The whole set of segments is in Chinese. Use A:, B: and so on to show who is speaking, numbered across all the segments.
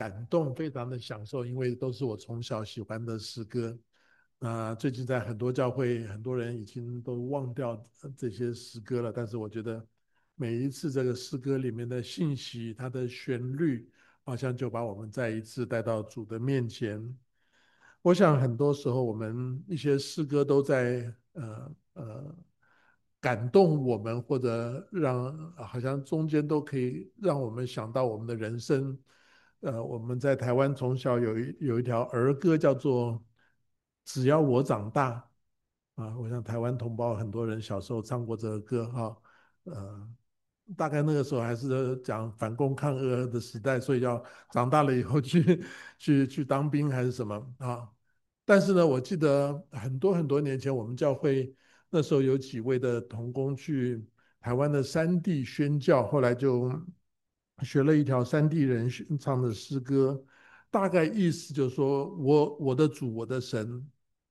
A: 感动，非常的享受，因为都是我从小喜欢的诗歌。最近在很多教会，很多人已经都忘掉这些诗歌了，但是我觉得每一次这个诗歌里面的信息，它的旋律，好像就把我们再一次带到主的面前。我想很多时候我们一些诗歌都在感动我们，或者让好像中间都可以让我们想到我们的人生。我们在台湾从小有一条儿歌叫做“只要我长大”我想台湾同胞很多人小时候唱过这个歌呃，大概那个时候还是讲反共抗俄的时代，所以要长大了以后去当兵还是什么啊？但是呢，我记得很多很多年前，我们教会那时候有几位的同工去台湾的山地宣教，后来就学了一条山地人唱的诗歌，大概意思就是说我的主，我的神，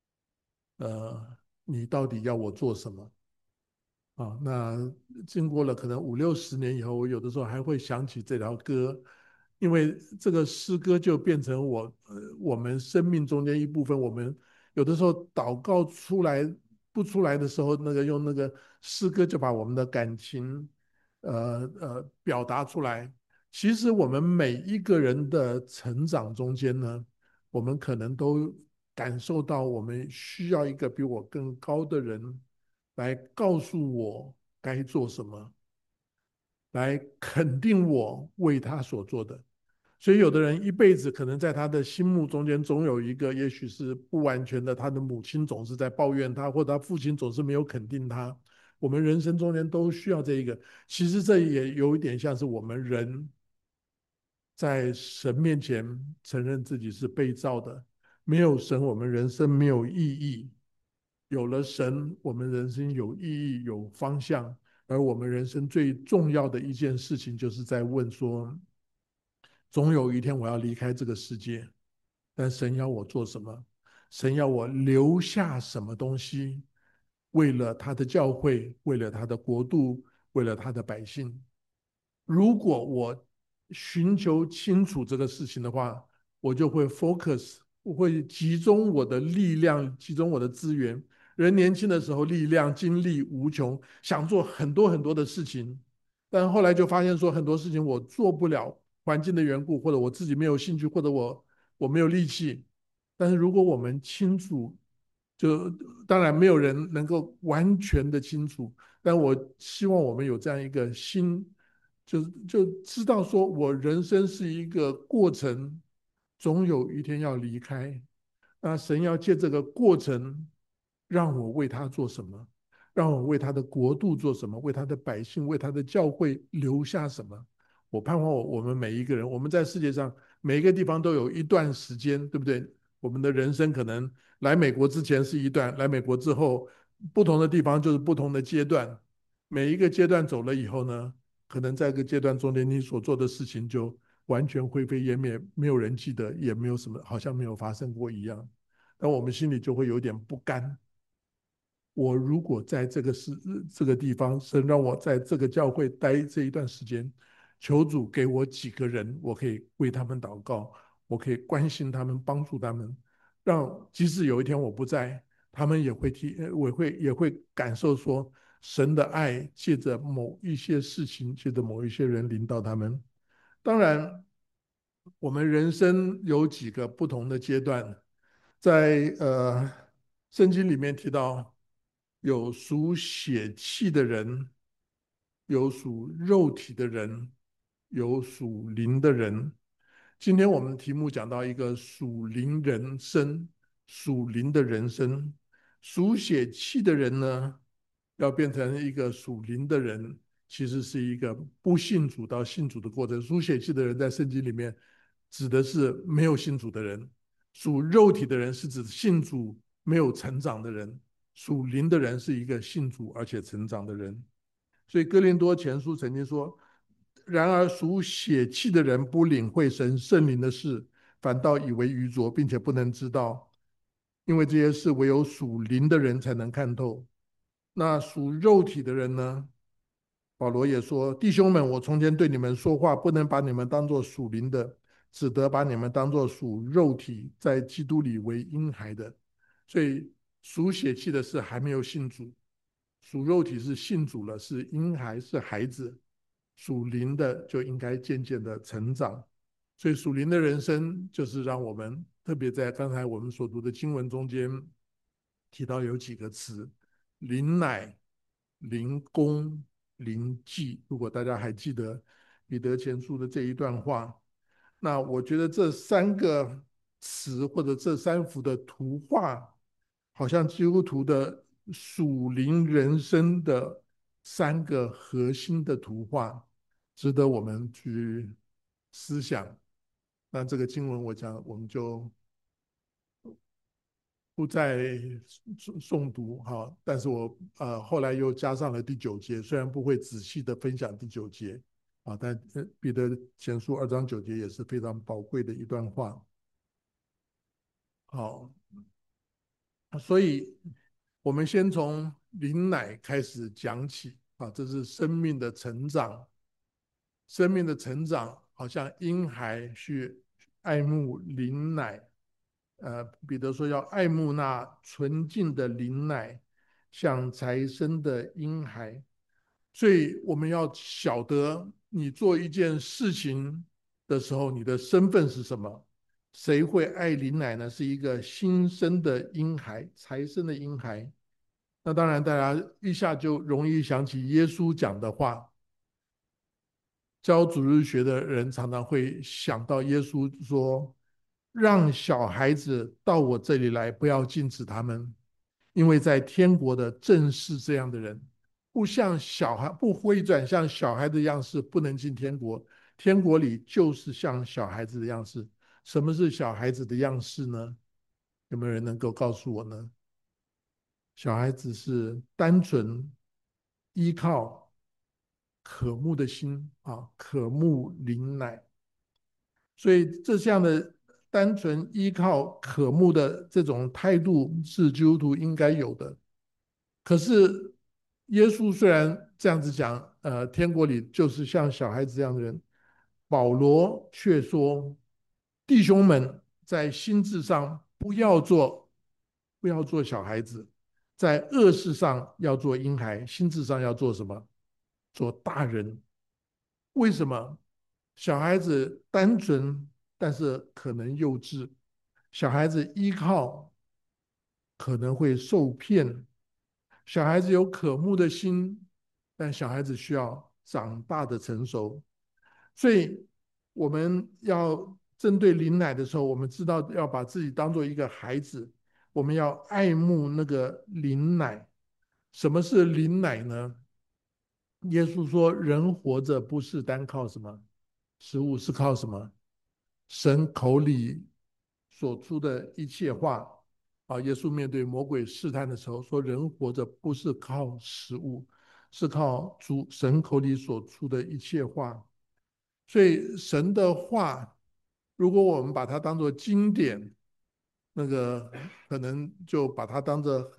A: 你到底要我做什么？那经过了可能50、60年以后，我有的时候还会想起这条歌，因为这个诗歌就变成我们生命中间一部分。我们有的时候祷告出来不出来的时候，用那个诗歌就把我们的感情表达出来。其实我们每一个人的成长中间呢，我们可能都感受到我们需要一个比我更高的人来告诉我该做什么，来肯定我为他所做的。所以，有的人一辈子可能在他的心目中间总有一个，也许是不完全的，他的母亲总是在抱怨他，或者他父亲总是没有肯定他。我们人生中间都需要这一个。其实这也有一点像是我们人在神面前承认自己是被造的，没有神，我们人生没有意义；有了神，我们人生有意义、有方向。而我们人生最重要的一件事情，就是在问说：总有一天我要离开这个世界，但神要我做什么？神要我留下什么东西？为了他的教会，为了他的国度，为了他的百姓。如果我寻求清楚这个事情的话，我就会 focus，我会集中我的力量，集中我的资源。人年轻的时候，力量、精力无穷，想做很多很多的事情，但后来就发现说很多事情我做不了，环境的缘故，或者我自己没有兴趣，或者我没有力气。但是如果我们清楚，就当然没有人能够完全的清楚，但我希望我们有这样一个心，就知道说我人生是一个过程，总有一天要离开。那神要借这个过程，让我为他做什么，让我为他的国度做什么，为他的百姓，为他的教会留下什么。我盼望我们每一个人，我们在世界上每一个地方都有一段时间，对不对？我们的人生可能来美国之前是一段，来美国之后，不同的地方就是不同的阶段。每一个阶段走了以后呢，可能在这个阶段中间，你所做的事情就完全灰飞烟灭，没有人记得，也没有什么，好像没有发生过一样。但我们心里就会有点不甘。我如果在这个地方，神让我在这个教会待这一段时间，求主给我几个人，我可以为他们祷告，我可以关心他们，帮助他们，让即使有一天我不在，他们也会感受说神的爱借着某一些事情，借着某一些人领导他们。当然，我们人生有几个不同的阶段，在圣经里面提到，有属血气的人，有属肉体的人，有属灵的人。今天我们题目讲到一个属灵人生，属灵的人生。属血气的人呢，要变成一个属灵的人，其实是一个不信主到信主的过程。属血气的人在圣经里面指的是没有信主的人，属肉体的人是指信主没有成长的人，属灵的人是一个信主而且成长的人。所以哥林多前书曾经说：然而属血气的人不领会神圣灵的事，反倒以为愚拙，并且不能知道，因为这些事唯有属灵的人才能看透。那属肉体的人呢？保罗也说：弟兄们，我从前对你们说话，不能把你们当作属灵的， 只得把你们当作属肉体，在基督里为婴孩的。所以属血气的是还没有信主，属肉体是信主了，是婴孩，是孩子。属灵的就应该渐渐的成长。所以属灵的人生就是让我们特别在刚才我们所读的经文中间提到有几个词：灵奶、灵功、灵技。如果大家还记得彼得前书的这一段话，那我觉得这三个词或者这三幅的图画，好像基督徒的属灵人生的三个核心的图画，值得我们去思想。那这个经文我讲，我们就不再诵读哈，但是我后来又加上了第九节，虽然不会仔细的分享第九节啊，但彼得前书2章9节也是非常宝贵的一段话。好，所以我们先从灵奶开始讲起啊，这是生命的成长。生命的成长好像婴孩去爱慕灵奶，彼得说要爱慕那纯净的灵奶，像才生的婴孩。所以我们要晓得，你做一件事情的时候，你的身份是什么？谁会爱灵奶呢？是一个新生的婴孩，才生的婴孩。那当然，大家一下就容易想起耶稣讲的话。教主日学的人常常会想到耶稣说：“让小孩子到我这里来，不要禁止他们，因为在天国的正是这样的人，不像小孩，不回转像小孩的样式，不能进天国。天国里就是像小孩子的样式。什么是小孩子的样式呢？有没有人能够告诉我呢？小孩子是单纯依靠渴慕的心啊，渴慕灵奶。所以这样的单纯依靠渴慕的这种态度是基督徒应该有的。可是耶稣虽然这样子讲，天国里就是像小孩子这样的人，保罗却说，弟兄们在心智上不要做小孩子，在恶事上要做婴孩，心智上要做什么？做大人。为什么？小孩子单纯，但是可能幼稚；小孩子依靠，可能会受骗；小孩子有渴慕的心，但小孩子需要长大的成熟。所以，我们要针对灵奶的时候，我们知道要把自己当做一个孩子，我们要爱慕那个灵奶。什么是灵奶呢？耶稣说，人活着不是单靠什么食物，是靠什么？神口里所出的一切话。啊，耶稣面对魔鬼试探的时候说，人活着不是靠食物，是靠神口里所出的一切话。所以神的话，如果我们把它当作经典，那个可能就把它当做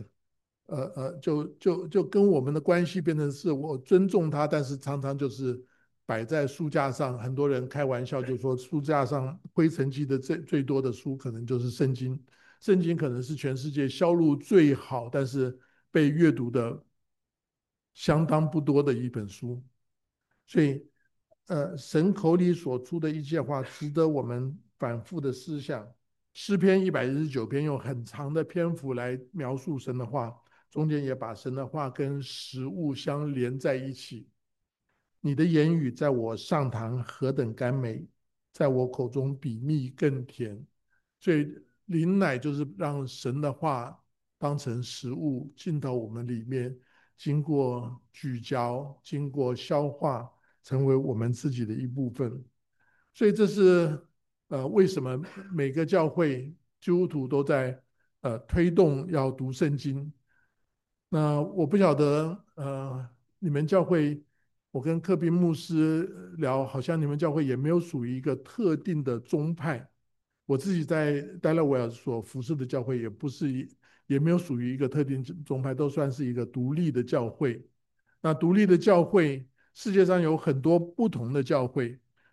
A: 就跟我们的关系变成是我尊重他，但是常常就是摆在书架上。很多人开玩笑就说，书架上灰尘积的最多的书，可能就是圣经。圣经可能是全世界销路最好，但是被阅读的相当不多的一本书。所以，神口里所出的一切话，值得我们反复的思想。诗篇119篇用很长的篇幅来描述神的话，中间也把神的话跟食物相连在一起。你的言语在我上膛何等甘美，在我口中比蜜更甜。所以灵奶就是让神的话当成食物进到我们里面，经过咀嚼，经过消化，成为我们自己的一部分。所以这是为什么每个教会基督徒都在推动要读圣经。那我不晓得你们教会，我跟克宾牧师聊，好像你们教会也没有属于一个特定的宗派。我自己在戴勒维尔所服侍的教会，也没有属于一个特定宗派，都算是一个独立的教会。那独立的教会，世界上有很多不同的教会，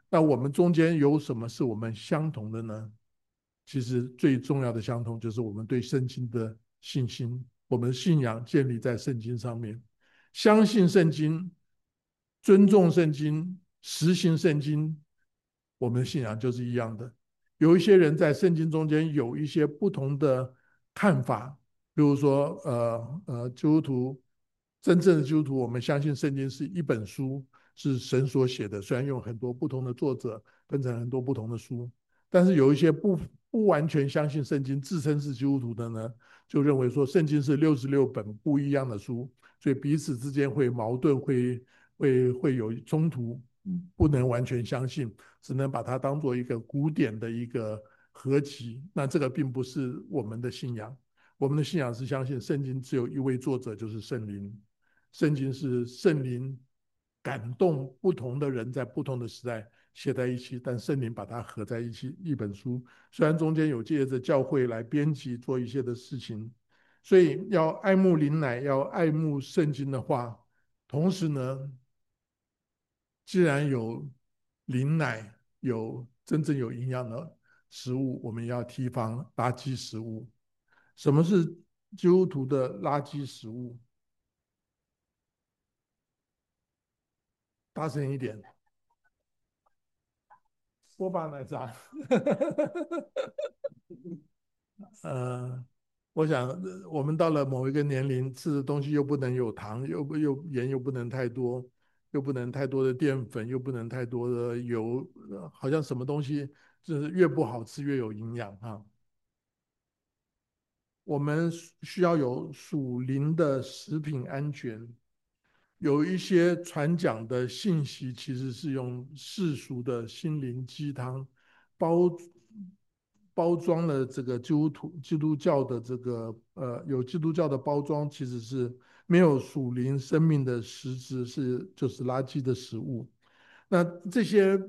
A: 那我们中间有什么是我们相同的呢？其实最重要的相同就是我们对圣经的信心，我们的信仰建立在圣经上面，相信圣经，尊重圣经，实行圣经，我们的信仰就是一样的。有一些人在圣经中间有一些不同的看法，比如说基督徒真正的基督徒，我们相信圣经是一本书，是神所写的，虽然用很多不同的作者分成很多不同的书，但是有一些不完全相信圣经、自称是基督徒的呢，就认为说圣经是66本不一样的书，所以彼此之间会矛盾，会有冲突，不能完全相信，只能把它当做一个古典的一个合集。那这个并不是我们的信仰，我们的信仰是相信圣经只有一位作者，就是圣灵。圣经是圣灵感动不同的人在不同的时代写在一起，但圣灵把它合在一起一本书。虽然中间有借着教会来编辑做一些的事情，所以要爱慕灵奶，要爱慕圣经的话，同时呢，既然有灵奶，有真正有营养的食物，我们要提防垃圾食物。什么是基督徒的垃圾食物？大声一点，波霸奶茶。呃，我想我们到了某一个年龄，吃的东西又不能有糖，又盐又不能太多，又不能太多的淀粉，又不能太多的油，好像什么东西就是越不好吃越有营养啊。我们需要有属灵的食品安全，有一些传讲的信息其实是用世俗的心灵鸡汤包包装了这个基督教的这个有基督教的包装，其实是没有属灵生命的实质，就是垃圾的食物。那这些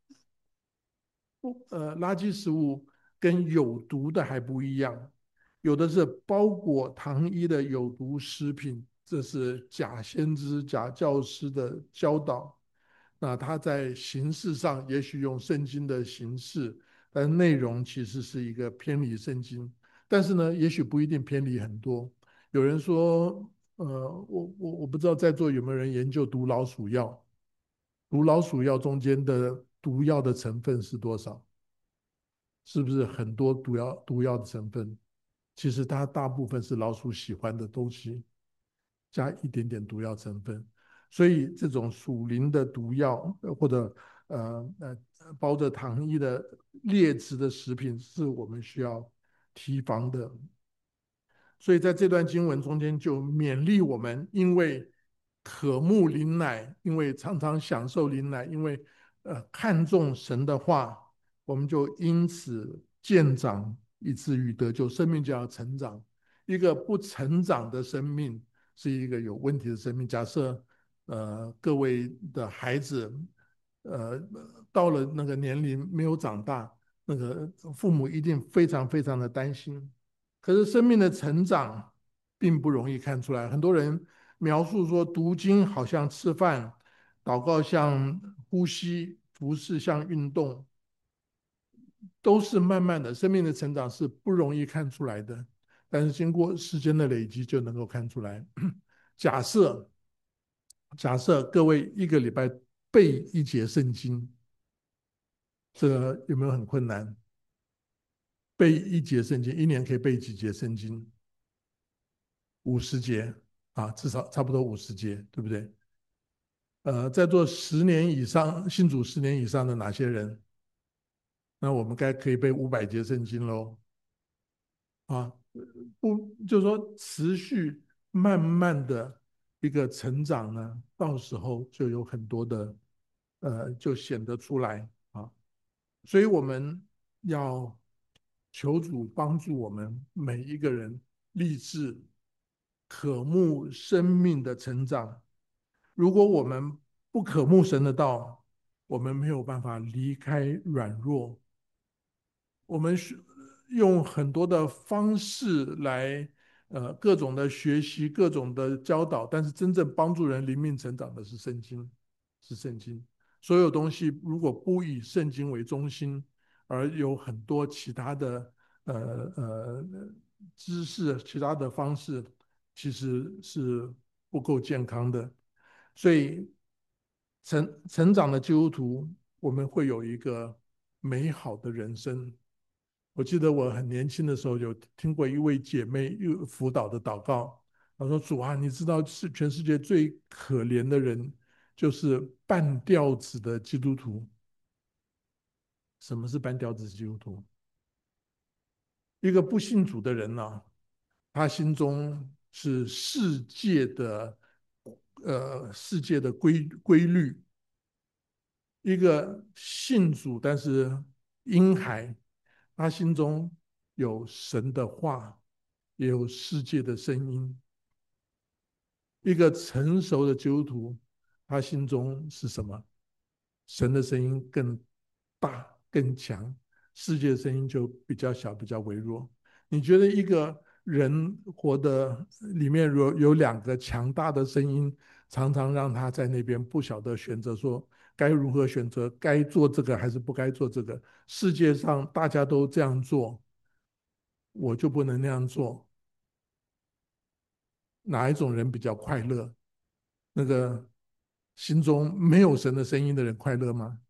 A: 垃圾食物跟有毒的还不一样，有的是包裹糖衣的有毒食品，这是假先知、假教师的教导。那他在形式上也许用圣经的形式，但内容其实是一个偏离圣经。但是呢，也许不一定偏离很多。有人说，我不知道在座有没有人研究毒老鼠药，毒老鼠药中间的毒药的成分是多少？是不是很多毒药的成分？其实它大部分是老鼠喜欢的东西，加一点点毒药成分。所以这种属灵的毒药或者包着糖衣的劣质的食品，是我们需要提防的。所以在这段经文中间就勉励我们，因为渴慕灵奶，因为常常享受灵奶，因为看重神的话，我们就因此渐长，以至于得救。生命就要成长。一个不成长的生命是一个有问题的生命。假设各位的孩子呃到了那个年龄没有长大，那个父母一定非常非常的担心。可是生命的成长并不容易看出来。很多人描述说，读经好像吃饭，祷告像呼吸，服侍像运动，都是慢慢的。生命的成长是不容易看出来的，但是经过时间的累积就能够看出来。假设各位一个礼拜背一节圣经，这个有没有很困难？背一节圣经，一年可以背几节圣经？50节啊，至少差不多50节，对不对？在座10年以上信主10年以上的哪些人？那我们该可以背500节圣经喽啊！不，就是说持续慢慢的一个成长呢，到时候就有很多的就显得出来啊。所以我们要求主帮助我们每一个人立志渴慕生命的成长。如果我们不渴慕神的道，我们没有办法离开软弱。我们用很多的方式来，各种的学习，各种的教导，但是真正帮助人灵命成长的是圣经，是圣经。 所有东西如果不以圣经为中心，而有很多其他的呃呃知识、其他的方式，其实是不够健康的。所以成长的基督徒，我们会有一个美好的人生。我记得我很年轻的时候有听过一位姐妹又辅导的祷告，她说：“主啊，你知道是全世界最可怜的人就是半吊子的基督徒。什么是半吊子基督徒？一个不信主的人呢、他心中是世界的规律，一个信主但是婴孩，他心中有神的话，也有世界的声音。一个成熟的基督徒，他心中是什么？神的声音更大更强，世界的声音就比较小比较微弱。你觉得一个人活的里面有两个强大的声音，常常让他在那边不晓得选择说该如何选择，该做这个还是不该做这个？世界上大家都这样做，我就不能那样做。哪一种人比较快乐？那个心中没有神的声音的人快乐吗？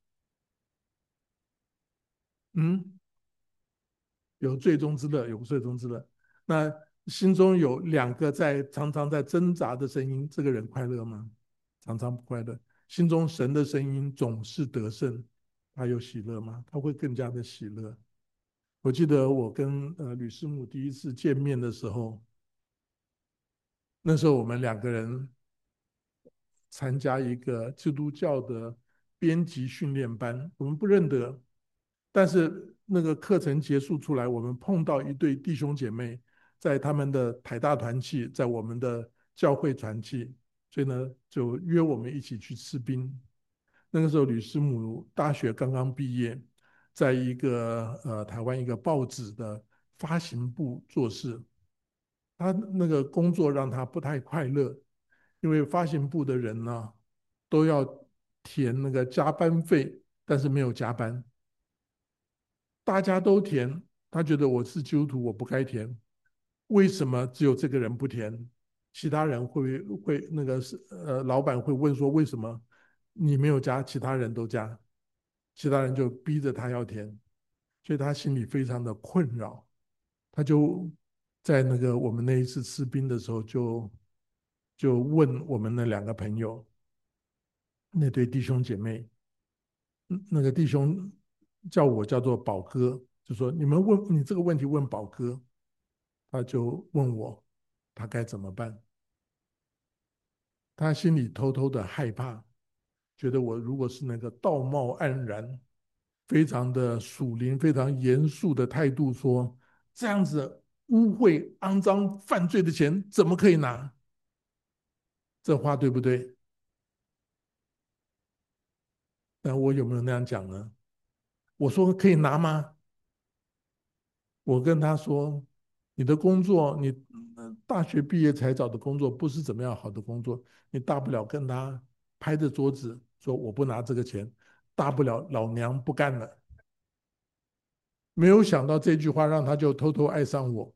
A: 嗯，有最终之乐，有最终之乐。那心中有两个常常在挣扎的声音，这个人快乐吗？常常不快乐。心中神的声音总是得胜，他有喜乐吗？他会更加的喜乐。我记得我跟吕师母第一次见面的时候，那时候我们两个人参加一个基督教的编辑训练班，我们不认得，但是那个课程结束出来，我们碰到一对弟兄姐妹，在他们的台大团契，在我们的教会团契，所以呢就约我们一起去吃冰。那个时候吕师母大学刚刚毕业，在一个台湾一个报纸的发行部做事，他那个工作让他不太快乐，因为发行部的人呢都要填那个加班费，但是没有加班。大家都填，他觉得我是基督徒，我不该填，为什么只有这个人不填？其他人会那个老板会问说为什么你没有加，其他人都加，其他人就逼着他要填，所以他心里非常的困扰，他就在那个我们那一次吃冰的时候就问我们那两个朋友，那对弟兄姐妹，那个弟兄叫做宝哥，就说你们问你这个问题问宝哥，他就问我他该怎么办。他心里偷偷的害怕，觉得我如果是那个道貌岸然、非常的属灵、非常严肃的态度说，这样子污秽、肮脏、犯罪的钱怎么可以拿？这话对不对？那我有没有那样讲呢？我说可以拿吗？我跟他说，你的工作，你大学毕业才找的工作，不是怎么样好的工作，你大不了跟他拍着桌子说我不拿这个钱，大不了老娘不干了。没有想到这句话让他就偷偷爱上我。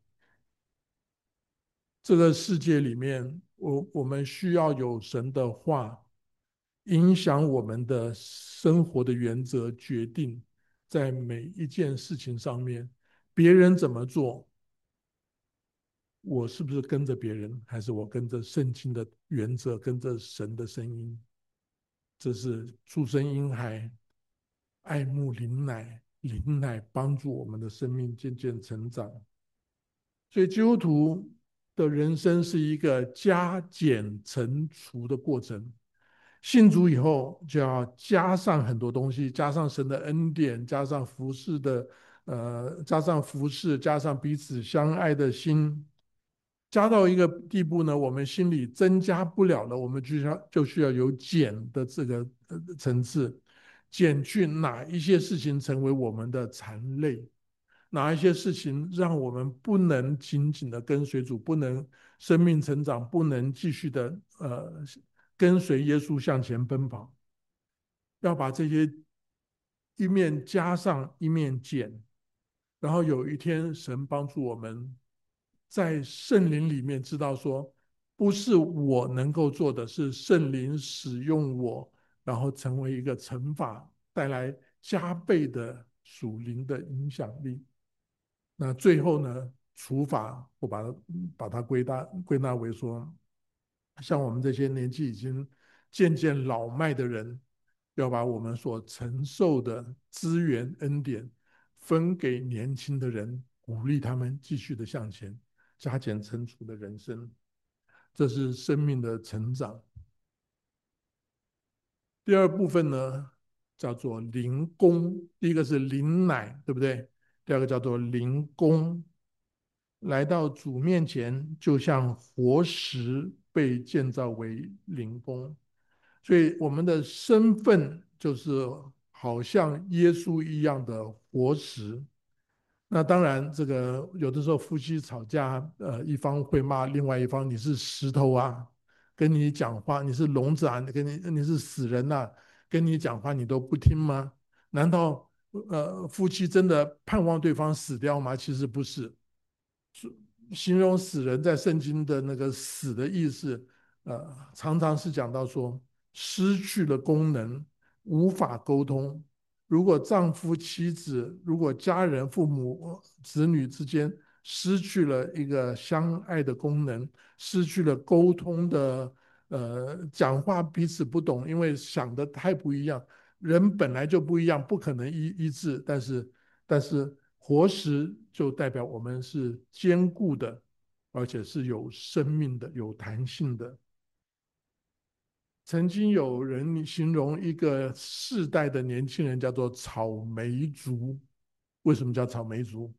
A: 这个世界里面，我们需要有神的话影响我们的生活的原则，决定在每一件事情上面，别人怎么做，我是不是跟着别人，还是我跟着圣经的原则，跟着神的声音？这是出生婴孩爱慕灵奶，灵奶帮助我们的生命渐渐成长。所以基督徒的人生是一个加减乘除的过程。信主以后，就要加上很多东西，加上神的恩典，加上服侍，加上彼此相爱的心，加到一个地步呢，我们心里增加不了了，我们就需要有减的这个层次，减去哪一些事情成为我们的残累，哪一些事情让我们不能紧紧的跟随主，不能生命成长，不能继续的跟随耶稣向前奔跑。 要把这些一面加上一面减，然后有一天神帮助我们在圣灵里面知道说，不是我能够做的，是圣灵使用我，然后成为一个乘法，带来加倍的属灵的影响力。那最后呢，除法我把它归纳为说，像我们这些年纪已经渐渐老迈的人，要把我们所承受的资源恩典分给年轻的人，鼓励他们继续的向前，加减乘除的人生，这是生命的成长。第二部分呢，叫做灵功，第一个是灵奶，对不对？第二个叫做灵功，来到主面前，就像活石被建造为灵宫。所以我们的身份就是好像耶稣一样的活石。那当然，这个有的时候夫妻吵架，一方会骂另外一方你是石头啊，跟你讲话你是聋子啊，你是死人呐、跟你讲话你都不听吗？难道夫妻真的盼望对方死掉吗？其实不是，形容死人在圣经的那个死的意思，常常是讲到说失去了功能，无法沟通。如果丈夫、妻子，如果家人、父母、子女之间失去了一个相爱的功能，失去了沟通的，讲话彼此不懂，因为想的太不一样。人本来就不一样，不可能一致，但是活石就代表我们是坚固的，而且是有生命的、有弹性的。曾经有人形容一个世代的年轻人叫做草莓族。为什么叫草莓族？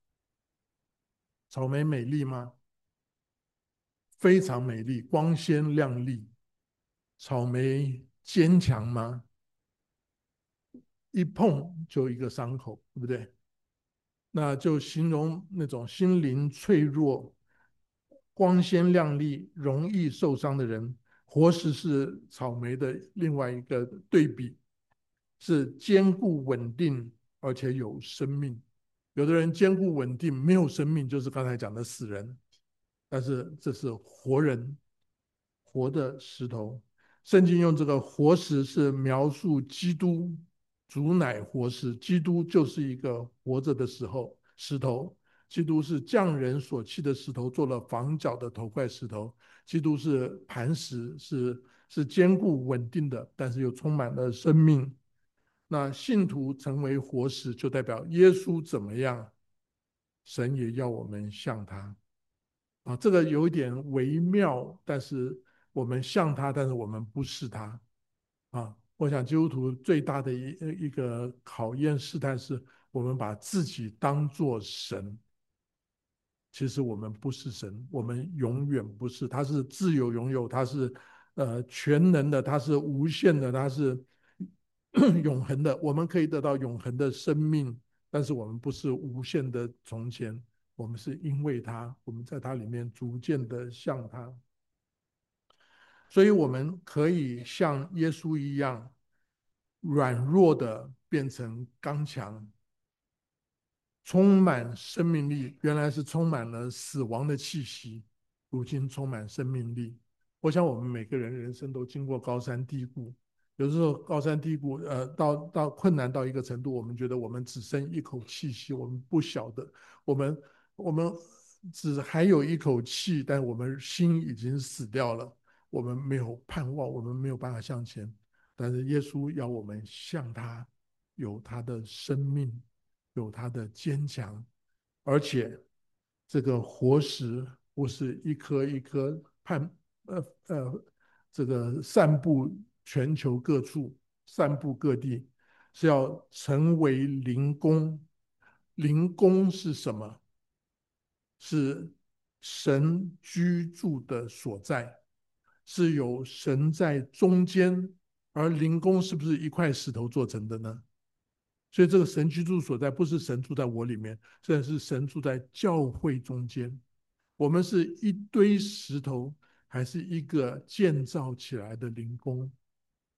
A: 草莓美丽吗？非常美丽，光鲜亮丽。草莓坚强吗？一碰就一个伤口，对不对？那就形容那种心灵脆弱、光鲜亮丽、容易受伤的人。活石是草莓的另外一个对比，是坚固稳定而且有生命。有的人坚固稳定没有生命，就是刚才讲的死人，但是这是活人，活的石头。圣经用这个活石是描述基督，主乃活石，基督就是一个活着的石头。基督是匠人所砌的石头，做了房角的头块石头。基督是磐石，是坚固稳定的，但是又充满了生命。那信徒成为活石，就代表耶稣怎么样，神也要我们像他。这个有一点微妙，但是我们像他，但是我们不是他。我想基督徒最大的一个考验试探是，我们把自己当作神。其实我们不是神，我们永远不是。他是自由拥有，他是全能的，他是无限的，他是永恒的。我们可以得到永恒的生命，但是我们不是无限的从前，我们是因为他，我们在他里面逐渐的像他。所以我们可以像耶稣一样，软弱的变成刚强，充满生命力，原来是充满了死亡的气息，如今充满生命力。我想我们每个人人生都经过高山低谷，有时候高山低谷，到困难到一个程度，我们觉得我们只剩一口气息，我们不晓得，我们只还有一口气，但我们心已经死掉了，我们没有盼望，我们没有办法向前。但是耶稣要我们像他，有他的生命，有他的坚强，而且这个活石不是一颗一颗呃这个散布全球各处，散布各地，是要成为灵宫。灵宫是什么？是神居住的所在，是有神在中间。而灵宫是不是一块石头做成的呢？所以这个神居住所在不是神住在我里面，这是神住在教会中间。我们是一堆石头，还是一个建造起来的灵宫？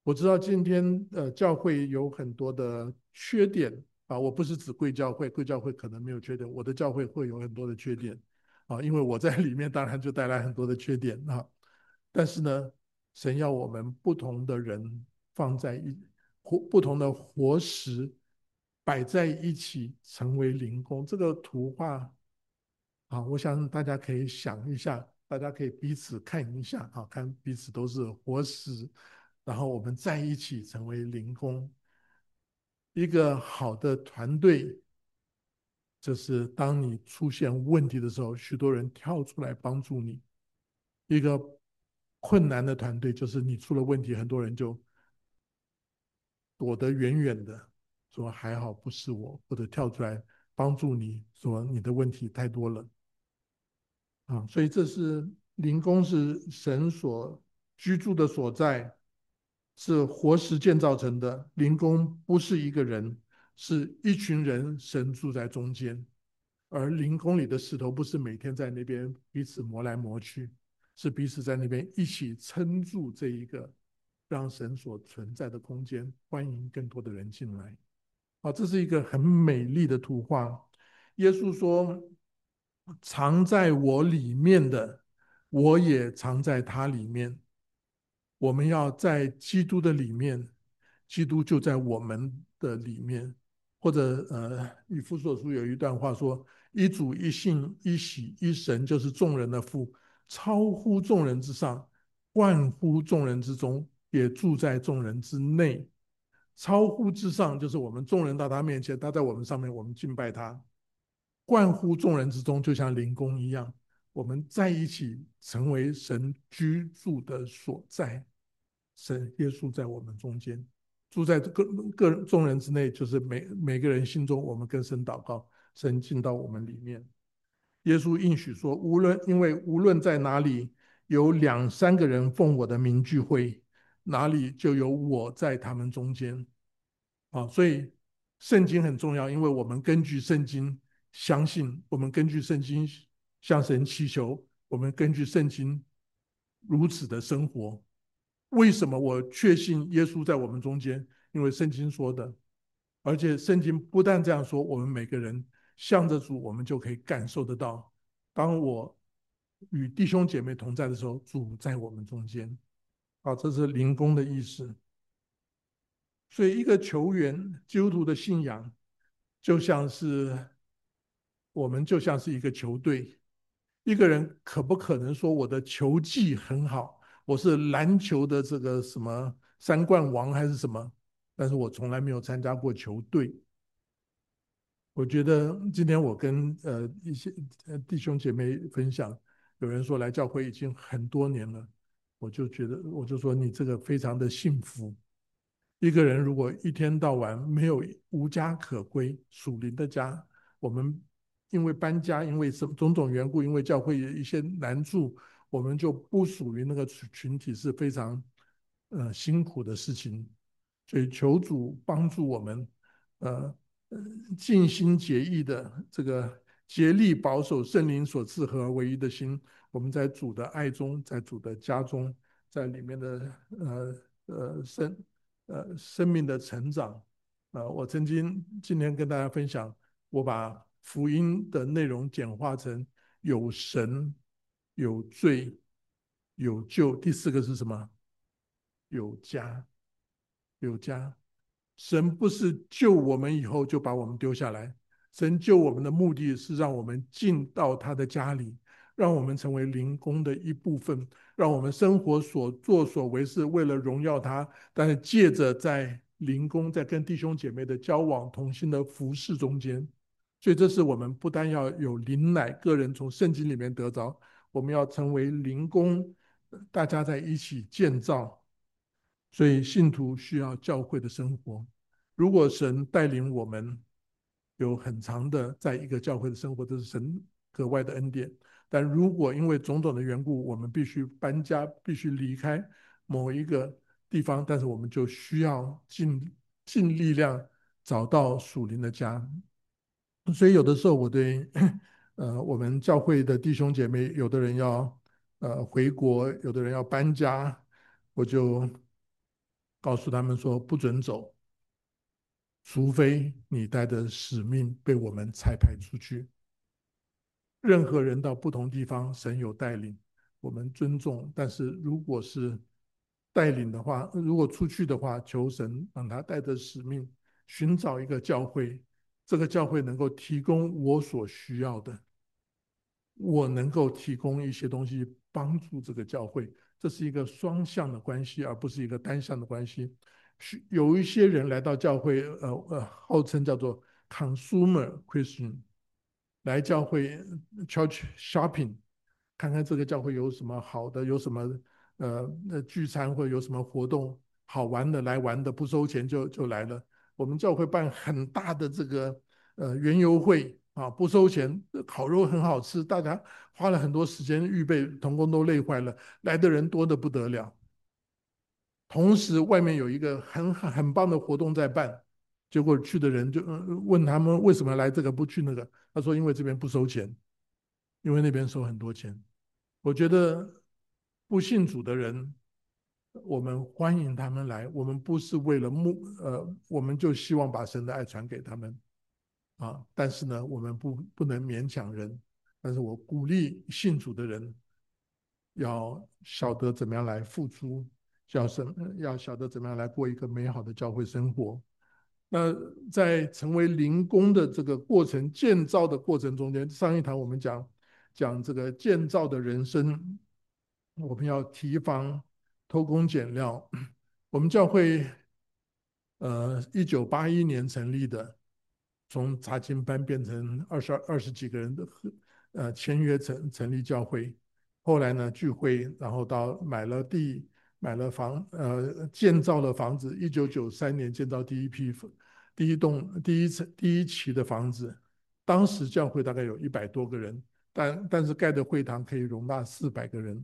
A: 我知道今天教会有很多的缺点啊，我不是指贵教会，贵教会可能没有缺点，我的教会会有很多的缺点啊，因为我在里面当然就带来很多的缺点啊。但是呢，神要我们不同的人放在不同的活石摆在一起，成为灵宫。这个图画啊，我想大家可以想一下，大家可以彼此看一下啊，看彼此都是活石，然后我们在一起成为灵工。一个好的团队，就是当你出现问题的时候，许多人跳出来帮助你；一个困难的团队，就是你出了问题，很多人就躲得远远的，说还好不是我，或者跳出来帮助你，说你的问题太多了。啊，所以这是灵宫是神所居住的所在，是活石建造成的。灵宫不是一个人，是一群人，神住在中间。而灵宫里的石头不是每天在那边彼此磨来磨去，是彼此在那边一起撑住这一个让神所存在的空间，欢迎更多的人进来。啊，这是一个很美丽的图画。耶稣说：“藏在我里面的，我也藏在他里面。”我们要在基督的里面，基督就在我们的里面。或者以弗所书有一段话说：“一主一信一喜一神，就是众人的父，超乎众人之上，贯乎众人之中，也住在众人之内。”超乎之上，就是我们众人到他面前，他在我们上面，我们敬拜他。贯乎众人之中，就像灵宫一样，我们在一起成为神居住的所在。神耶稣在我们中间，住在个人众人之内，就是每个人心中，我们跟神祷告，神进到我们里面。耶稣应许说，无论在哪里有两三个人奉我的名聚会，哪里就有我在他们中间。啊，所以圣经很重要，因为我们根据圣经相信，我们根据圣经向神祈求，我们根据圣经如此的生活。为什么我确信耶稣在我们中间？因为圣经说的，而且圣经不但这样说，我们每个人向着主，我们就可以感受得到。当我与弟兄姐妹同在的时候，主在我们中间。啊，这是灵工的意思。所以，一个球员，基督徒的信仰，就像是我们就像是一个球队。一个人可不可能说我的球技很好，我是篮球的这个什么三冠王还是什么？但是我从来没有参加过球队。我觉得今天我跟一些弟兄姐妹分享，有人说来教会已经很多年了，我就说你这个非常的幸福。一个人如果一天到晚没有无家可归，属灵的家，我们因为搬家，因为种种缘故，因为教会一些难处，我们就不属于那个群体，是非常辛苦的事情。所以求主帮助我们，呃尽心竭意的这个竭力保守圣灵所赐合而为一的心，我们在主的爱中，在主的家中，在里面的生命的成长。我曾经今天跟大家分享，我把福音的内容简化成有神、有罪、有救，第四个是什么？有家，有家。神不是救我们以后就把我们丢下来，神救我们的目的是让我们进到他的家里，让我们成为灵宫的一部分，让我们生活所作所为是为了荣耀他，但是借着在灵宫，在跟弟兄姐妹的交往、同心的服侍中间，所以这是我们不但要有灵奶，个人从圣经里面得着，我们要成为灵宫，大家在一起建造。所以信徒需要教会的生活。如果神带领我们有很长的在一个教会的生活，这是神格外的恩典。但如果因为种种的缘故，我们必须搬家，必须离开某一个地方，但是我们就需要尽力量找到属灵的家。所以有的时候我对我们教会的弟兄姐妹，有的人要回国，有的人要搬家，我就告诉他们说不准走，除非你带着使命被我们差派出去。任何人到不同地方，神有带领，我们尊重。但是如果是带领的话，如果出去的话，求神让他带着使命，寻找一个教会，这个教会能够提供我所需要的，我能够提供一些东西帮助这个教会，这是一个双向的关系，而不是一个单向的关系。有一些人来到教会，号称叫做 consumer Christian，来教会 church shopping，看看这个教会有什么好的，有什么聚餐或者有什么活动好玩的来玩的，不收钱就来了。我们教会办很大的这个园游会啊，不收钱，烤肉很好吃，大家花了很多时间预备，童工都累坏了，来的人多得不得了。同时，外面有一个很棒的活动在办，结果去的人就问他们为什么来这个不去那个，他说因为这边不收钱，因为那边收很多钱。我觉得不信主的人，我们欢迎他们来，我们不是为了我们就希望把神的爱传给他们啊。但是呢，我们不能勉强人。但是我鼓励信主的人要晓得怎么样来付出，要晓得怎么样来过一个美好的教会生活。那在成为灵工的这个过程、建造的过程中间，上一堂我们讲这个建造的人生，我们要提防偷工减料。我们教会1981年成立的，从查经班变成二十几个人的签约成立教会，后来呢聚会，然后到买了地。买了建造了房子。1993年建造第一期的房子，当时教会大概有100多个人，但是盖的会堂可以容纳400个人。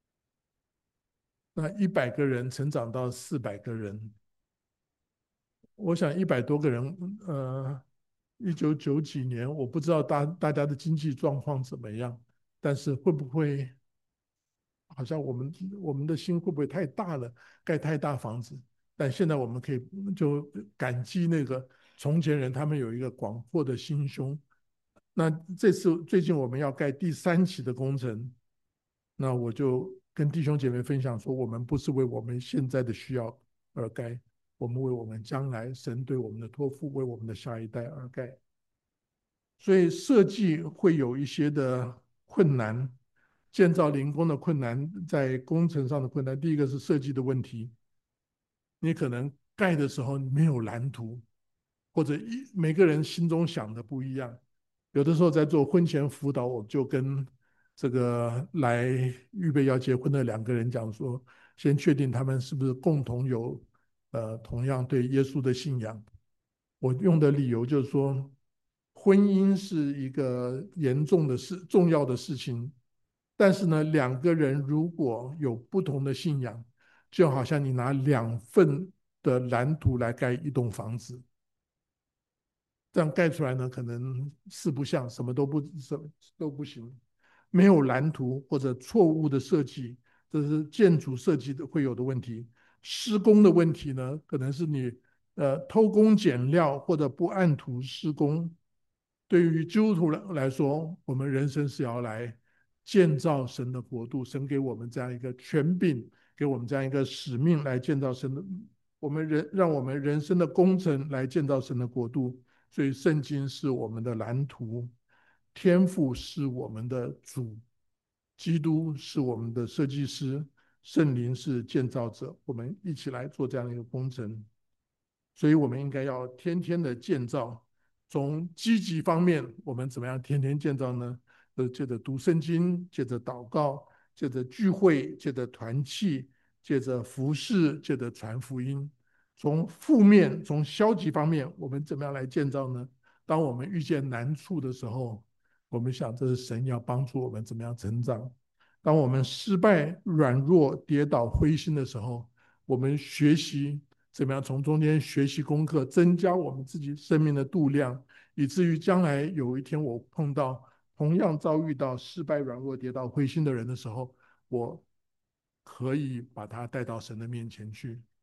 A: 那100个人成长到400个人，我想100多个人，1990年我不知道大家的经济状况怎么样，但是会不会好像我们的心会不会太大了，盖太大房子？但现在我们可以就感激那个从前人，他们有一个广阔的心胸。那这次最近我们要盖第3期的工程，那我就跟弟兄姐妹分享说，我们不是为我们现在的需要而盖，我们为我们将来神对我们的托付，为我们的下一代而盖。所以设计会有一些的困难，建造灵工的困难，在工程上的困难。第一个是设计的问题，你可能盖的时候没有蓝图，或者每个人心中想的不一样。有的时候在做婚前辅导，我就跟这个来预备要结婚的2个人讲说，先确定他们是不是共同有同样对耶稣的信仰。我用的理由就是说，婚姻是一个严重的事、重要的事情，但是呢，2个人如果有不同的信仰，就好像你拿2份的蓝图来盖一栋房子，这样盖出来呢，可能四不像，什么都不行。没有蓝图或者错误的设计，这是建筑设计的会有的问题。施工的问题呢，可能是你偷工减料或者不按图施工。对于基督徒来说，我们人生是要来建造神的国度，神给我们这样一个权柄，给我们这样一个使命来建造神的，让我们人生的工程来建造神的国度。所以圣经是我们的蓝图，天父是我们的主，基督是我们的设计师，圣灵是建造者，我们一起来做这样一个工程。所以我们应该要天天的建造。从积极方面，我们怎么样天天建造呢？借着读圣经，借着祷告，借着聚会，借着团契，借着服侍，借着传福音。从负面、从消极方面，我们怎么样来建造呢？当我们遇见难处的时候，我们想这是神要帮助我们怎么样成长。当我们失败、软弱、跌倒、灰心的时候，我们学习怎么样从中间学习功课，增加我们自己生命的度量，以至于将来有一天我碰到同样遭遇到失败、软弱、跌倒、灰心的人的时候，我可以把他带到神的面前去。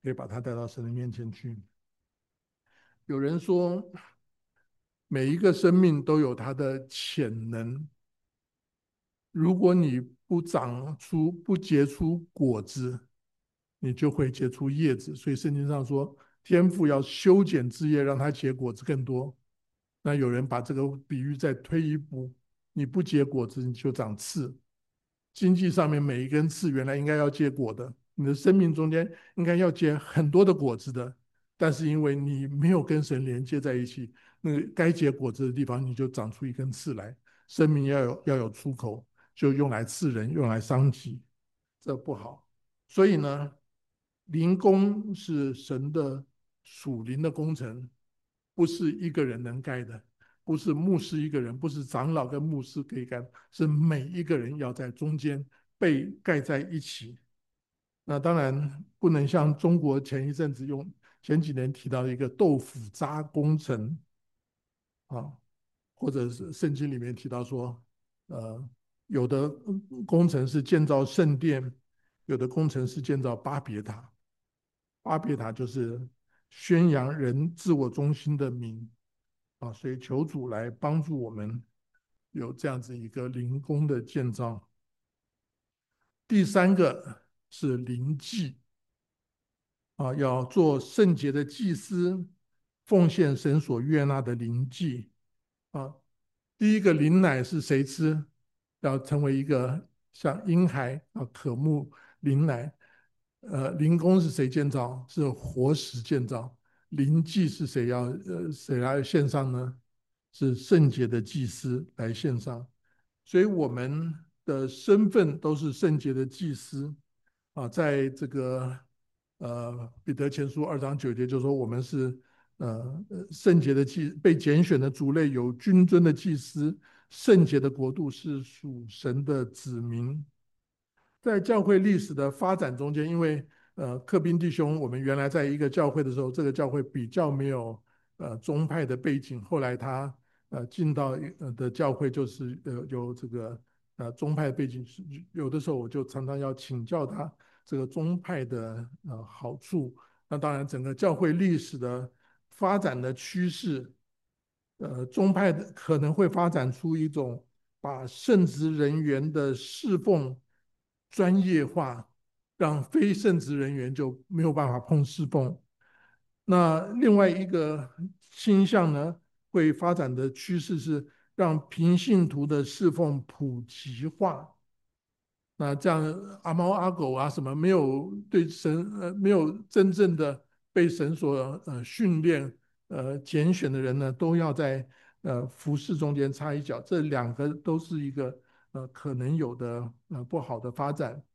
A: 可以把他带到神的面前去。有人说，每一个生命都有它的潜能，如果你不结出果子，你就会结出叶子。所以圣经上说，天父要修剪枝叶，让它结果子更多。那有人把这个比喻再推一步，你不结果子，你就长刺。经济上面每一根刺原来应该要结果的，你的生命中间应该要结很多的果子的，但是因为你没有跟神连接在一起，那个该结果子的地方你就长出一根刺来。生命要有出口，就用来刺人，用来伤己，这不好。所以呢，灵工是神的属灵的工程，不是一个人能盖的，不是牧师一个人，不是长老跟牧师可以干，是每一个人要在中间被盖在一起。那当然不能像中国前几年提到的一个豆腐渣工程啊，或者是圣经里面提到说，有的工程是建造圣殿，有的工程是建造巴别塔。巴别塔就是宣扬人自我中心的名啊，所以求主来帮助我们有这样子一个灵宫的建造。第三个是灵祭啊，要做圣洁的祭司，奉献神所悦纳的灵祭啊。第一个灵奶是谁吃？要成为一个像婴孩啊，渴慕灵奶。灵宫是谁建造？是活石建造。灵祭是谁来献上呢？是圣洁的祭司来献上。所以我们的身份都是圣洁的祭司啊，在这个彼得前书2章9节就说我们是圣洁的被拣选的族类，有君尊的祭司，圣洁的国度，是属神的子民。在教会历史的发展中间，因为克宾弟兄，我们原来在一个教会的时候，这个教会比较没有宗派的背景，后来他进到的教会就是有这个宗派背景，有的时候我就常常要请教他这个宗派的好处。那当然，整个教会历史的发展的趋势，宗派的可能会发展出一种把圣职人员的侍奉专业化，让非圣职人员就没有办法碰侍奉。那另外一个倾向呢，会发展的趋势是让平信徒的侍奉普及化。那这样阿猫阿狗啊什么没有对神没有真正的被神所训练拣选的人呢，都要在服侍中间插一脚，这两个都是一个可能有的不好的发展。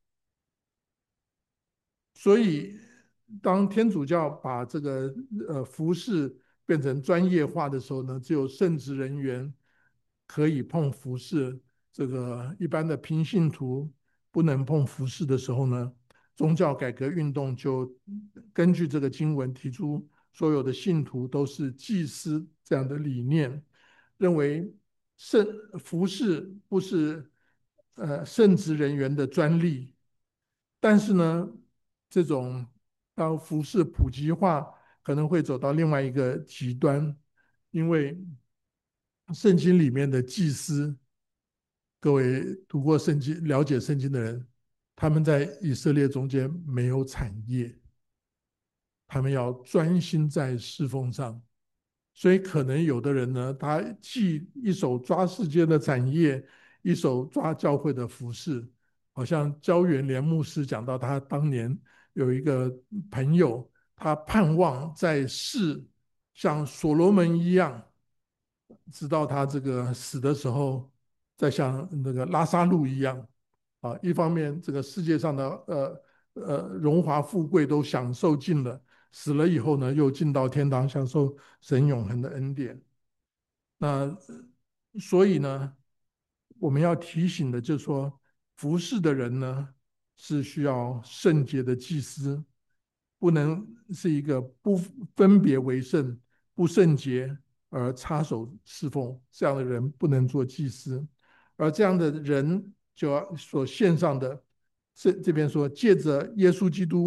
A: 所以，当天主教把这个服饰变成专业化的时候呢，只有圣职人员可以碰服饰，这个一般的平信徒不能碰服饰的时候呢，宗教改革运动就根据这个经文提出，所有的信徒都是祭司这样的理念，认为圣服饰不是圣职人员的专利。但是呢，这种当服饰普及化可能会走到另外一个极端，因为圣经里面的祭司，各位读过圣经、了解圣经的人，他们在以色列中间没有产业，他们要专心在侍奉上。所以可能有的人呢，他既一手抓世界的产业，一手抓教会的服饰。好像焦元连牧师讲到，他当年有一个朋友，他盼望在世像所罗门一样，直到他这个死的时候，再像那个拉萨路一样啊。一方面，这个世界上的荣华富贵都享受尽了，死了以后呢，又进到天堂，享受神永恒的恩典。那所以呢，我们要提醒的就是说，服侍的人呢是需要圣洁的祭司，不能是一个不分别为圣、不圣洁而插手侍奉，这样的人不能做祭司。而这样的人就要所献上的，这边说借着耶稣基督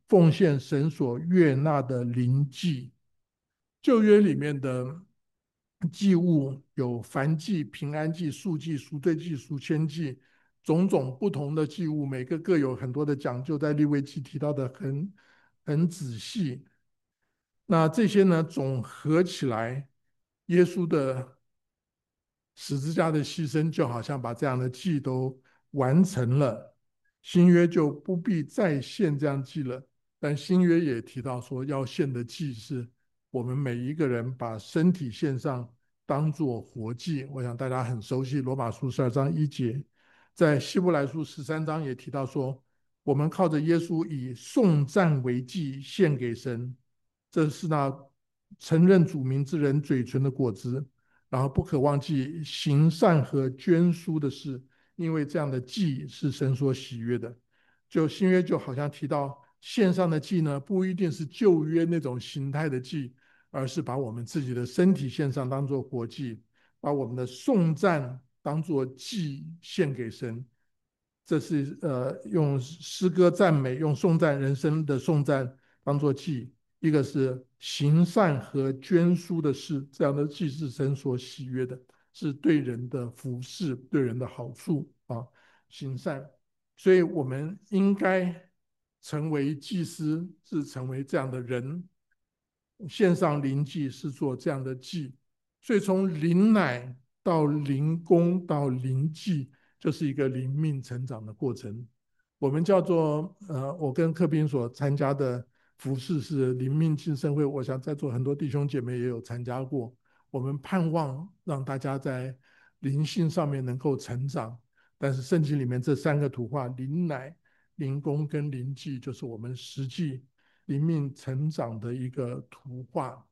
A: 奉献神所悦纳的灵祭。旧约里面的祭物有燔祭、平安祭、素祭、赎罪祭、赎愆祭，种种不同的祭物，每个各有很多的讲究，在利未记提到的很仔细。那这些呢，总合起来，耶稣的十字架的牺牲，就好像把这样的祭都完成了，新约就不必再献这样祭了。但新约也提到说，要献的祭是我们每一个人把身体献上，当作活祭。我想大家很熟悉罗马书12章1节，在希伯来书13章也提到说，我们靠着耶稣以颂赞为祭献给神，这是那承认主名之人嘴唇的果子。然后不可忘记行善和捐书的事，因为这样的祭是神所喜悦的。就新约就好像提到线上的祭呢，不一定是旧约那种形态的祭，而是把我们自己的身体献上当做活祭，把我们的颂赞当做祭献给神。这是用诗歌赞美，用颂赞人生的颂赞当做祭。一个是行善和捐书的事，这样的祭是神所喜悦的，是对人的服侍，对人的好处啊，行善。所以我们应该成为祭司，是成为这样的人，献上灵祭是做这样的祭。所以从灵奶到灵功到灵祭，就是一个灵命成长的过程。我们叫做我跟克宾所参加的服饰是灵命晋升会，我想在座很多弟兄姐妹也有参加过。我们盼望让大家在灵性上面能够成长，但是圣经里面这三个图画，灵奶、灵功跟灵祭，就是我们实际灵命成长的一个图画。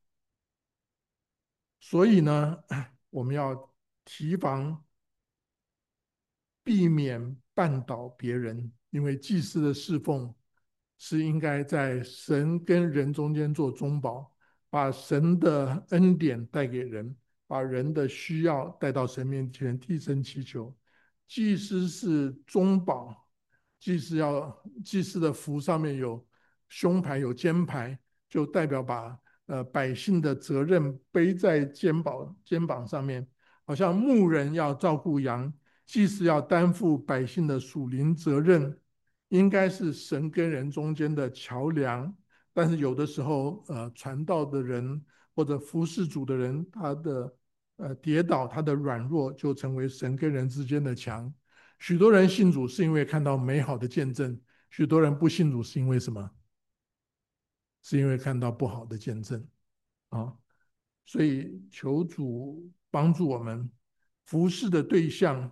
A: 所以呢，我们要提防避免绊倒别人，因为祭司的侍奉是应该在神跟人中间做中保，把神的恩典带给人，把人的需要带到神面前替神祈求。祭司是中保，祭司的服上面有胸牌有肩牌，就代表把百姓的责任背在肩膀上面，好像牧人要照顾羊，祭司要担负百姓的属灵责任，应该是神跟人中间的桥梁。但是有的时候，传道的人或者服侍主的人，他的跌倒，他的软弱，就成为神跟人之间的墙。许多人信主是因为看到美好的见证，许多人不信主是因为什么？是因为看到不好的见证啊。所以求主帮助我们服侍的对象，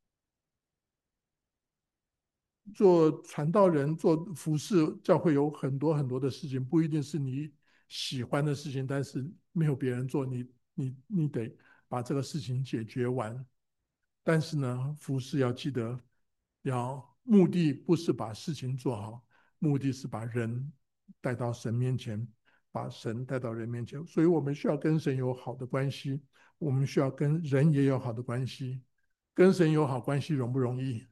A: 做传道人、做服侍教会有很多很多的事情，不一定是你喜欢的事情，但是没有别人做，你得把这个事情解决完。但是呢，服侍要记得，目的不是把事情做好，目的是把人带到神面前，把神带到人面前。所以我们需要跟神有好的关系，我们需要跟人也有好的关系。跟神有好关系容不容易？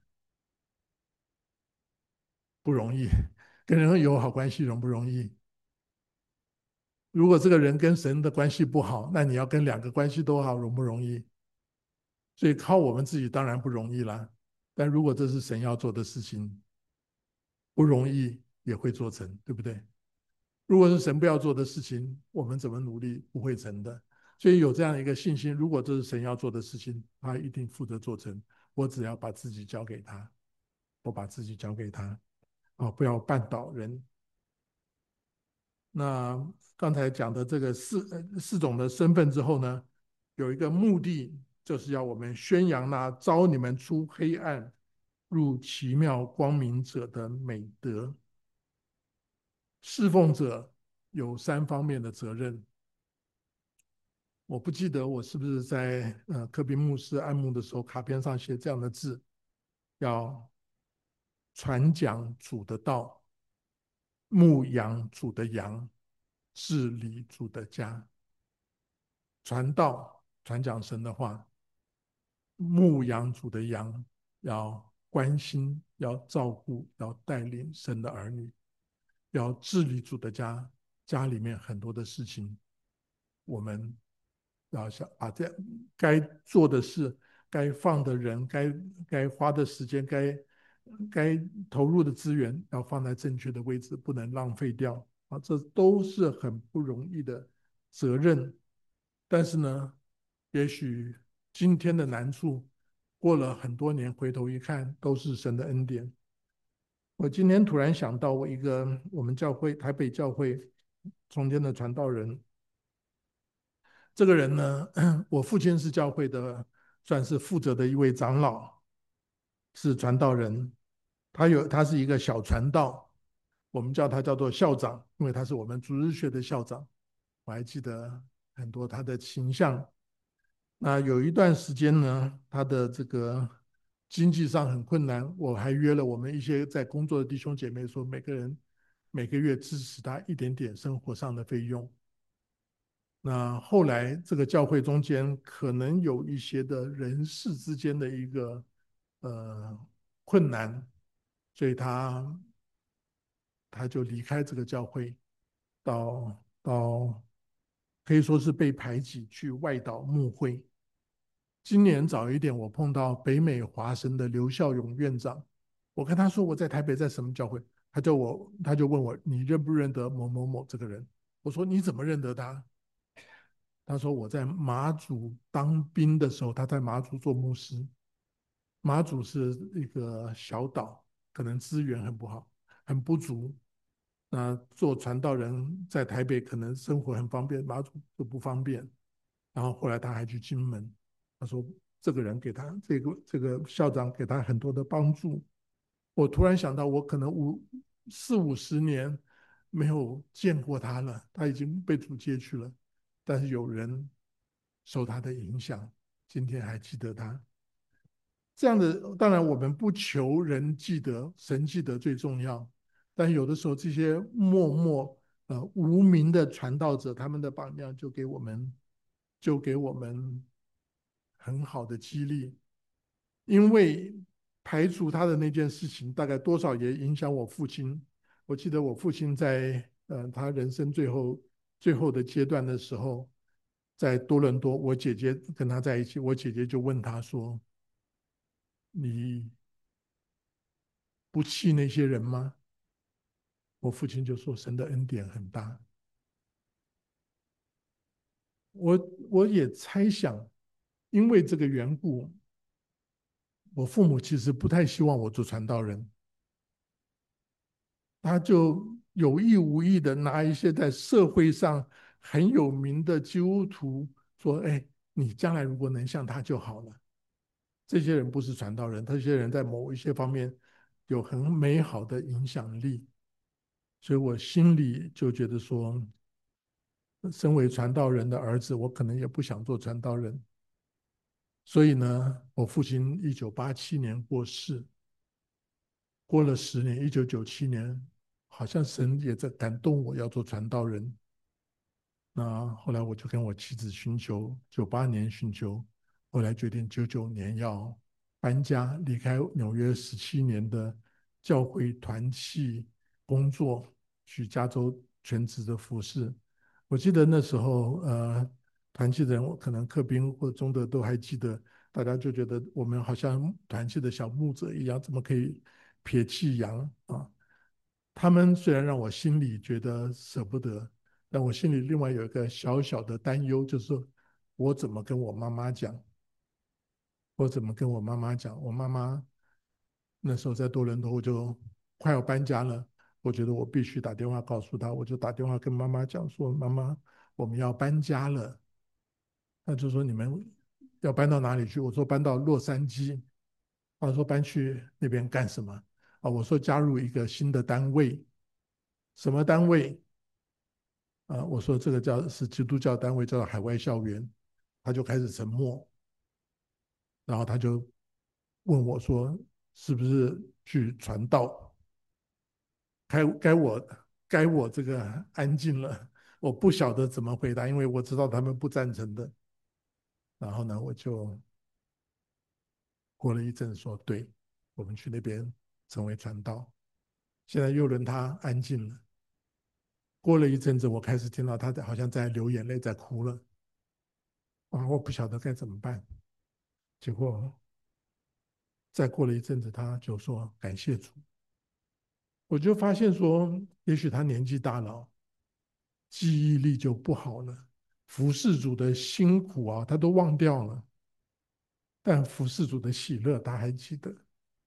A: 不容易。跟人有好关系容不容易？如果这个人跟神的关系不好，那你要跟两个关系都好，容不容易？所以靠我们自己当然不容易啦。但如果这是神要做的事情，不容易也会做成，对不对？如果是神不要做的事情，我们怎么努力不会成的。所以有这样一个信心，如果这是神要做的事情，他一定负责做成。我只要把自己交给他，我把自己交给他，不要绊倒人。那刚才讲的这个四种的身份之后呢，有一个目的，就是要我们宣扬那招你们出黑暗入奇妙光明者的美德。侍奉者有三方面的责任。我不记得我是不是在科宾牧师按牧的时候卡片上写这样的字，要传讲主的道，牧养主的羊，治理主的家。传道，传讲神的话，牧养主的羊，要关心，要照顾，要带领神的儿女。 要治理主的家，家里面很多的事情，我们要想把这样该做的事、该放的人、该花的时间、该投入的资源，要放在正确的位置，不能浪费掉啊！这都是很不容易的责任。但是呢，也许今天的难处，过了很多年回头一看，都是神的恩典。我今天突然想到，我们教会台北教会中间的传道人，这个人呢，我父亲是教会的，算是负责的一位长老，是传道人。他是一个小传道，我们叫他叫做校长，因为他是我们主日学的校长。我还记得很多他的形象。那有一段时间呢，他的这个经济上很困难，我还约了我们一些在工作的弟兄姐妹说，每个人每个月支持他一点点生活上的费用。那后来这个教会中间可能有一些的人事之间的一个困难，所以他就离开这个教会，到可以说是被排挤去外岛牧会。今年早一点，我碰到北美华神的刘孝勇院长，我跟他说我在台北在什么教会，他就问我你认不认得某某某这个人？我说你怎么认得他？他说我在马祖当兵的时候，他在马祖做牧师。马祖是一个小岛，可能资源很不好，很不足。那做传道人在台北可能生活很方便，马祖就不方便。然后后来他还去金门，他说这个人给他这个校长给他很多的帮助。我突然想到，我可能四五十年没有见过他了，他已经被主接去了，但是有人受他的影响，今天还记得他。这样的，当然我们不求人记得，神记得最重要。但有的时候，这些无名的传道者，他们的榜样就给我们很好的激励。因为排除他的那件事情，大概多少也影响我父亲。我记得我父亲在他人生最后的阶段的时候，在多伦多，我姐姐跟他在一起，我姐姐就问他说：“你不气那些人吗？”我父亲就说：“神的恩典很大。”我也猜想，因为这个缘故，我父母其实不太希望我做传道人，他就有意无意的拿一些在社会上很有名的基督徒说：“哎，你将来如果能像他就好了。”这些人不是传道人，这些人在某一些方面有很美好的影响力，所以我心里就觉得说，身为传道人的儿子，我可能也不想做传道人。所以呢，我父亲1987年过世，过了10年，1997年，好像神也在感动我要做传道人。那后来我就跟我妻子寻求，98年寻求，后来决定99年要搬家，离开纽约17年的教会团契工作，去加州全职的服侍。我记得那时候，团契的人可能客宾或中的都还记得，大家就觉得我们好像团契的小牧者一样，怎么可以撇弃羊啊？他们虽然让我心里觉得舍不得，但我心里另外有一个小小的担忧，就是我怎么跟我妈妈讲？我怎么跟我妈妈讲？我妈妈那时候在多伦多，我就快要搬家了，我觉得我必须打电话告诉她，我就打电话跟妈妈讲说：“妈妈，我们要搬家了。”她就说：“你们要搬到哪里去？”我说：“搬到洛杉矶。”她说：“搬去那边干什么？”啊，我说：“加入一个新的单位。”什么单位？我说这个是基督教单位，叫做海外校园。他就开始沉默，然后他就问我说：“是不是去传道？”该该我该我这个安静了，我不晓得怎么回答，因为我知道他们不赞成的。然后呢，我就过了一阵说：“对，我们去那边成为传道。”现在又轮他安静了。 过了一阵子，我开始听到他好像在流眼泪，在哭了。啊，我不晓得该怎么办。结果再过了一阵子，他就说感谢主。我就发现说，也许他年纪大了，记忆力就不好了，服侍主的辛苦啊，他都忘掉了，但服侍主的喜乐他还记得。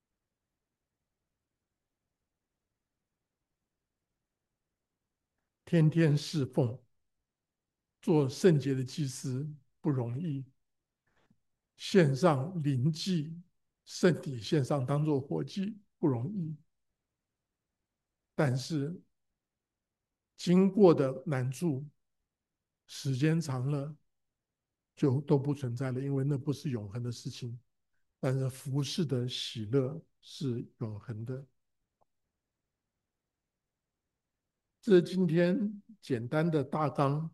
A: 天天侍奉，做圣洁的祭司不容易，献上灵祭，身体献上当做活祭不容易，但是经过的难处，时间长了就都不存在了，因为那不是永恒的事情。但是服侍的喜乐是永恒的。这是今天简单的大纲。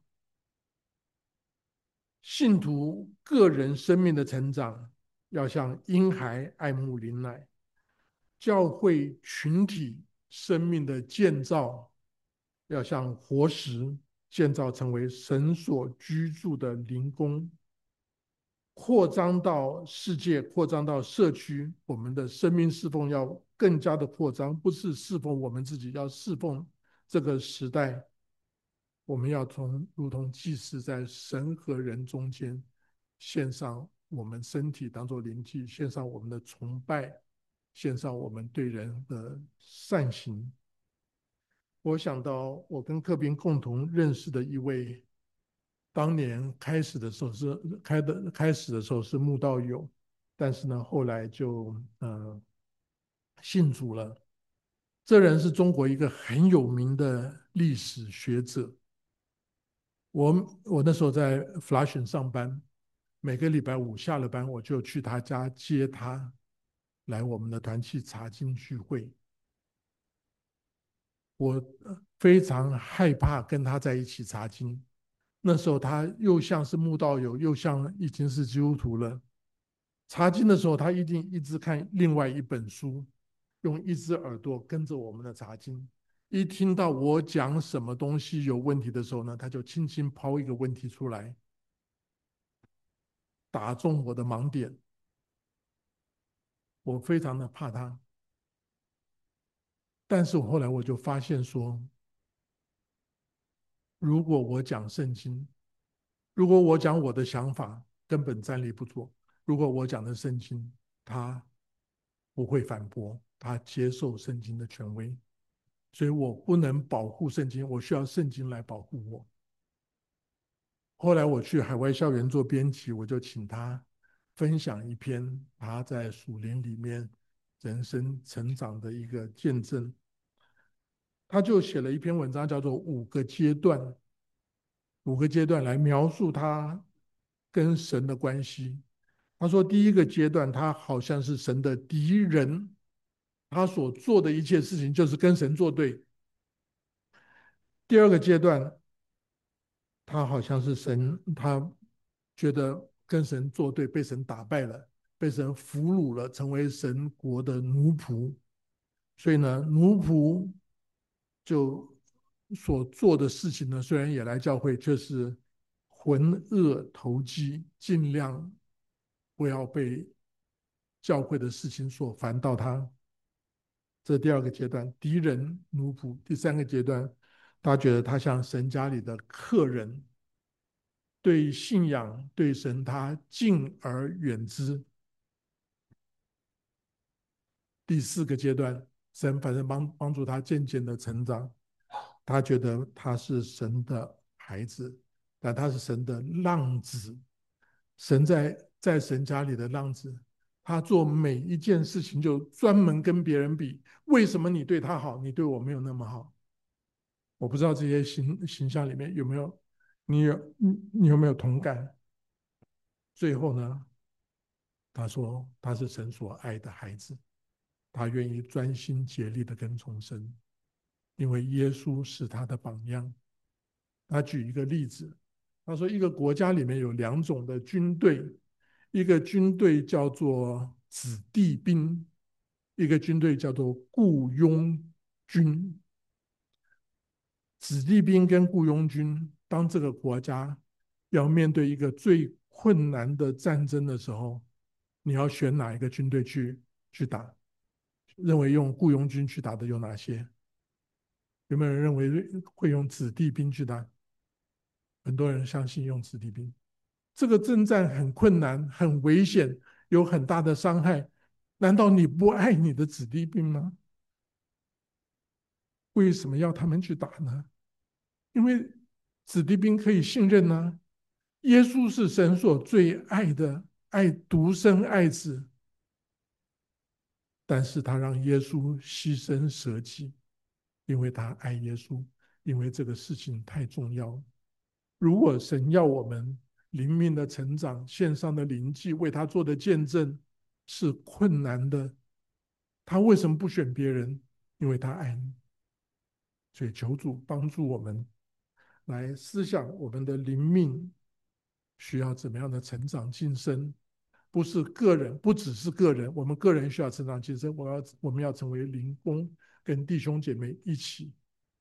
A: 信徒个人生命的成长，要像婴孩爱慕灵奶；教会群体生命的建造，要像活石建造成为神所居住的灵宫。扩张到世界，扩张到社区，我们的生命侍奉要更加的扩张，不是侍奉我们自己，要侍奉这个时代。我们要如同祭司在神和人中间，献上我们身体当作灵祭，献上我们的崇拜，献上我们对人的善行。我想到我跟克宾共同认识的一位，当年开始的时候是慕道友，但是呢，后来就信主了。这人是中国一个很有名的历史学者。我那时候在 Flushing 上班，每个礼拜五下了班，我就去他家接他来我们的团契查经聚会。我非常害怕跟他在一起查经。那时候他又像是慕道友，又像已经是基督徒了。查经的时候，他一定一直看另外一本书，用一只耳朵跟着我们的查经。一听到我讲什么东西有问题的时候呢，他就轻轻抛一个问题出来，打中我的盲点。我非常的怕他，但是后来我就发现说，如果我讲圣经，如果我讲我的想法，根本站立不住；如果我讲的圣经，他不会反驳，他接受圣经的权威，所以我不能保护圣经，我需要圣经来保护我。后来我去海外校园做编辑，我就请他分享一篇他在属灵里面人生成长的一个见证。他就写了一篇文章，叫做《五个阶段》，五个阶段来描述他跟神的关系。他说，第一个阶段，他好像是神的敌人，他所做的一切事情就是跟神作对。第二个阶段，他好像是神，他觉得跟神作对，被神打败了，被神俘虏了，成为神国的奴仆。所以呢，奴仆就所做的事情呢，虽然也来教会，却是浑噩投机，尽量不要被教会的事情所烦到他。这第二个阶段，敌人奴仆。第三个阶段，他觉得他像神家里的客人，对信仰、对神他敬而远之。第四个阶段，神反正帮助他渐渐的成长，他觉得他是神的孩子，但他是神的浪子。神在神家里的浪子，他做每一件事情就专门跟别人比，为什么你对他好，你对我没有那么好？我不知道这些形象里面有没有你有没有同感？最后呢，他说他是神所爱的孩子，他愿意专心竭力的跟从神，因为耶稣是他的榜样。他举一个例子，他说一个国家里面有两种的军队，一个军队叫做子弟兵，一个军队叫做雇佣军。 子弟兵跟雇佣军，当这个国家要面对一个最困难的战争的时候，你要选哪一个军队去打？认为用雇佣军去打的有哪些？有没有人认为会用子弟兵去打？很多人相信用子弟兵。这个征战很困难、很危险，有很大的伤害。难道你不爱你的子弟兵吗？为什么要他们去打呢？因为子弟兵可以信任啊。耶稣是神所最爱的，爱独生爱子，但是他让耶稣牺牲舍己，因为他爱耶稣，因为这个事情太重要。如果神要我们灵命的成长、线上的灵祭为他做的见证是困难的，他为什么不选别人？因为他爱你。所以求主帮助我们来思想我们的灵命需要怎么样的成长晋升，不是个人，不只是个人，我们个人需要成长晋升，我们要成为灵工，跟弟兄姐妹一起。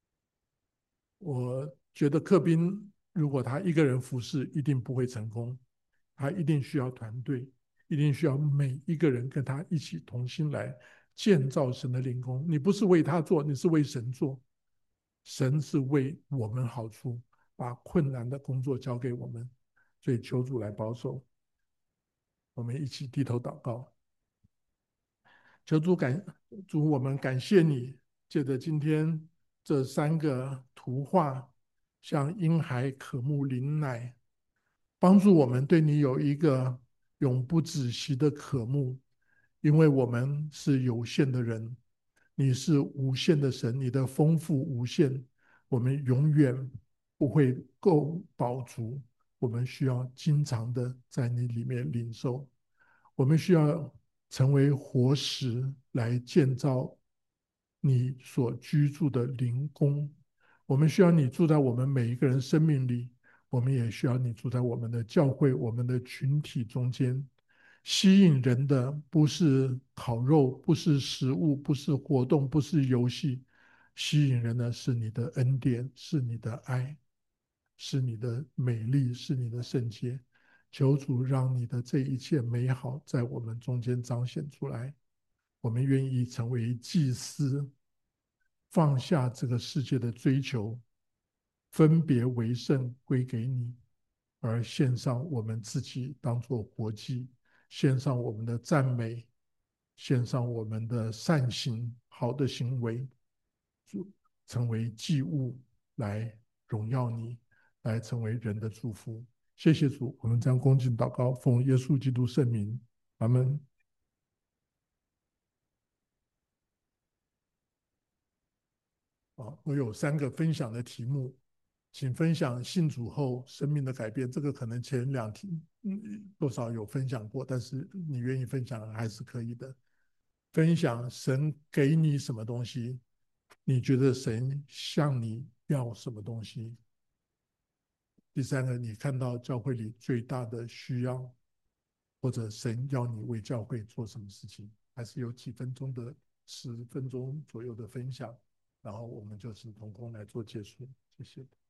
A: 我觉得克宾如果他一个人服侍，一定不会成功，他一定需要团队，一定需要每一个人跟他一起同心来建造神的灵工。你不是为他做，你是为神做。神是为我们好处，把困难的工作交给我们，所以求主来保守。我们一起低头祷告，求主，我们感谢你，借着今天这三个图画，像婴孩渴慕灵奶，帮助我们对你有一个永不止息的渴慕，因为我们是有限的人，你是无限的神，你的丰富无限，我们永远不会够饱足，我们需要经常的在你里面领受，我们需要成为活石来建造你所居住的灵宫，我们需要你住在我们每一个人生命里，我们也需要你住在我们的教会、我们的群体中间。吸引人的不是烤肉，不是食物，不是活动，不是游戏，吸引人的是你的恩典，是你的爱，是你的美丽，是你的圣洁。求主让你的这一切美好在我们中间彰显出来。我们愿意成为祭司，放下这个世界的追求，分别为圣归给你，而献上我们自己当作活祭，献上我们的赞美，献上我们的善行、好的行为，成为祭物来荣耀你，来成为人的祝福。谢谢主，我们将恭敬祷告，奉耶稣基督圣名，阿门。我有三个分享的题目，请分享信主后生命的改变。这个可能前两题多少有分享过，但是你愿意分享还是可以的。分享神给你什么东西，你觉得神向你要什么东西？第三个，你看到教会里最大的需要，或者神要你为教会做什么事情？还是有几分钟的10分钟左右的分享，然后我们就是同工来做结束。谢谢。